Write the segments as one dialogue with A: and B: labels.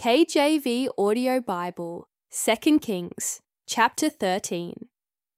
A: KJV Audio Bible, 2 Kings, chapter 13.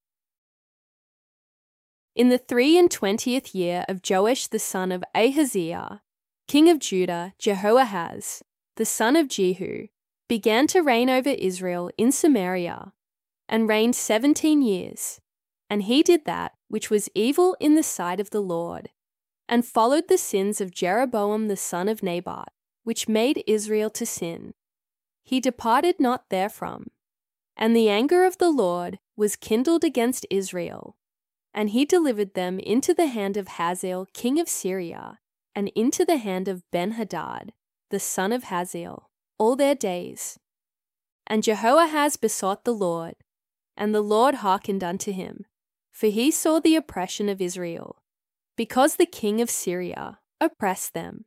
A: In the 23rd year of Joash the son of Ahaziah, king of Judah, Jehoahaz, the son of Jehu, began to reign over Israel in Samaria, and reigned 17 years. And he did that which was evil in the sight of the Lord, and followed the sins of Jeroboam the son of Nebat, which made Israel to sin. He departed not therefrom. And the anger of the Lord was kindled against Israel, and he delivered them into the hand of Hazael king of Syria, and into the hand of Ben-Hadad, the son of Hazael, all their days. And Jehoahaz besought the Lord, and the Lord hearkened unto him, for he saw the oppression of Israel, because the king of Syria oppressed them.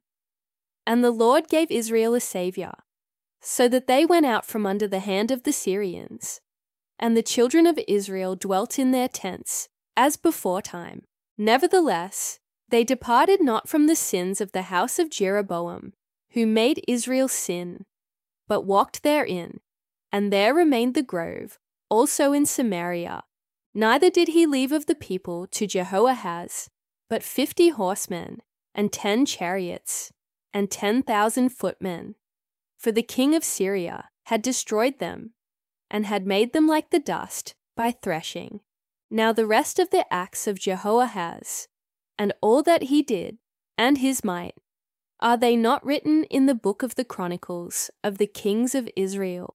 A: And the Lord gave Israel a saviour, so that they went out from under the hand of the Syrians. And the children of Israel dwelt in their tents, as beforetime. Nevertheless, they departed not from the sins of the house of Jeroboam, who made Israel sin, but walked therein. And there remained the grove, also in Samaria. Neither did he leave of the people to Jehoahaz, but 50 horsemen, and 10 chariots, and 10,000 footmen. For the king of Syria had destroyed them, and had made them like the dust by threshing. Now the rest of the acts of Jehoahaz, and all that he did, and his might, are they not written in the book of the Chronicles of the kings of Israel?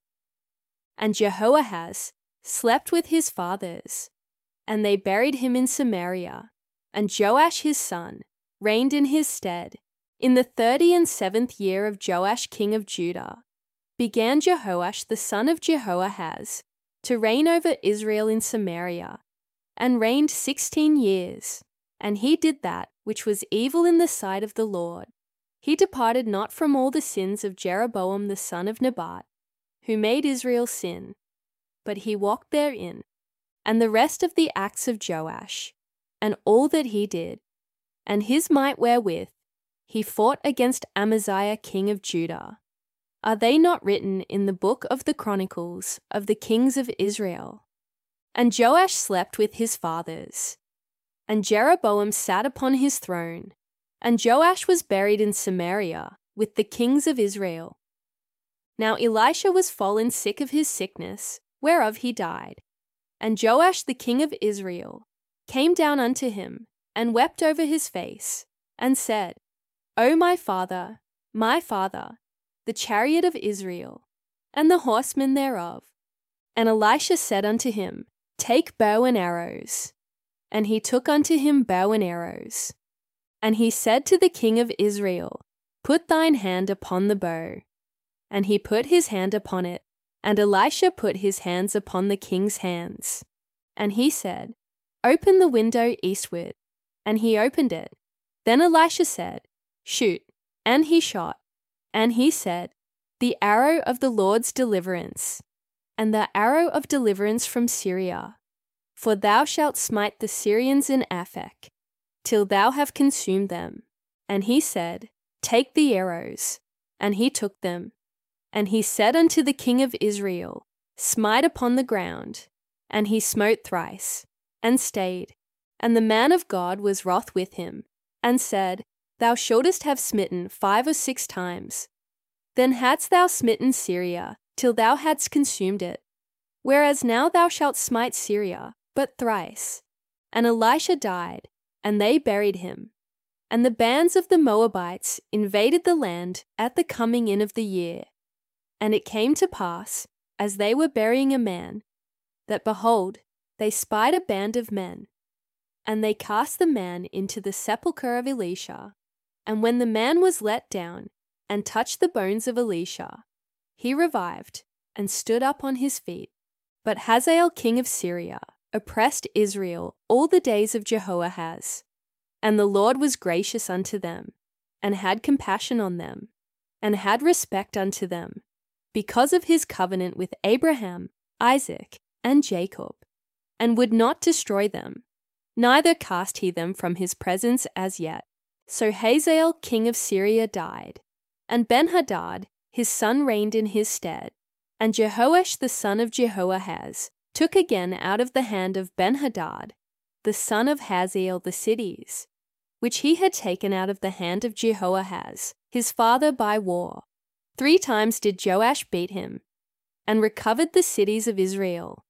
A: And Jehoahaz slept with his fathers, and they buried him in Samaria. And Joash his son reigned in his stead. In the 37th year of Joash king of Judah, began Jehoash the son of Jehoahaz to reign over Israel in Samaria, and reigned 16 years. And he did that which was evil in the sight of the Lord. He departed not from all the sins of Jeroboam the son of Nebat, who made Israel sin, but he walked therein. And the rest of the acts of Joash, and all that he did, and his might wherewith he fought against Amaziah king of Judah, are they not written in the book of the Chronicles of the kings of Israel? And Joash slept with his fathers, and Jeroboam sat upon his throne, and Joash was buried in Samaria with the kings of Israel. Now Elisha was fallen sick of his sickness, whereof he died. And Joash the king of Israel came down unto him, and wept over his face, and said, O my father, the chariot of Israel, and the horsemen thereof. And Elisha said unto him, Take bow and arrows. And he took unto him bow and arrows. And he said to the king of Israel, Put thine hand upon the bow. And he put his hand upon it, and Elisha put his hands upon the king's hands. And he said, Open the window eastward. And he opened it. Then Elisha said, Shoot. And he shot. And he said, The arrow of the Lord's deliverance, and the arrow of deliverance from Syria. For thou shalt smite the Syrians in Aphek, till thou have consumed them. And he said, Take the arrows. And he took them. And he said unto the king of Israel, Smite upon the ground. And he smote thrice, and stayed. And the man of God was wroth with him, and said, Thou shouldest have smitten 5 or 6 times. Then hadst thou smitten Syria, till thou hadst consumed it. Whereas now thou shalt smite Syria but thrice. And Elisha died, and they buried him. And the bands of the Moabites invaded the land at the coming in of the year. And it came to pass, as they were burying a man, that behold, they spied a band of men. And they cast the man into the sepulchre of Elisha. And when the man was let down, and touched the bones of Elisha, he revived, and stood up on his feet. But Hazael king of Syria oppressed Israel all the days of Jehoahaz. And the Lord was gracious unto them, and had compassion on them, and had respect unto them, because of his covenant with Abraham, Isaac, and Jacob, and would not destroy them, neither cast he them from his presence as yet. So Hazael king of Syria died, and Ben-Hadad his son reigned in his stead. And Jehoash the son of Jehoahaz took again out of the hand of Benhadad, the son of Hazael, the cities, which he had taken out of the hand of Jehoahaz, his father, by war. 3 times did Joash beat him, and recovered the cities of Israel.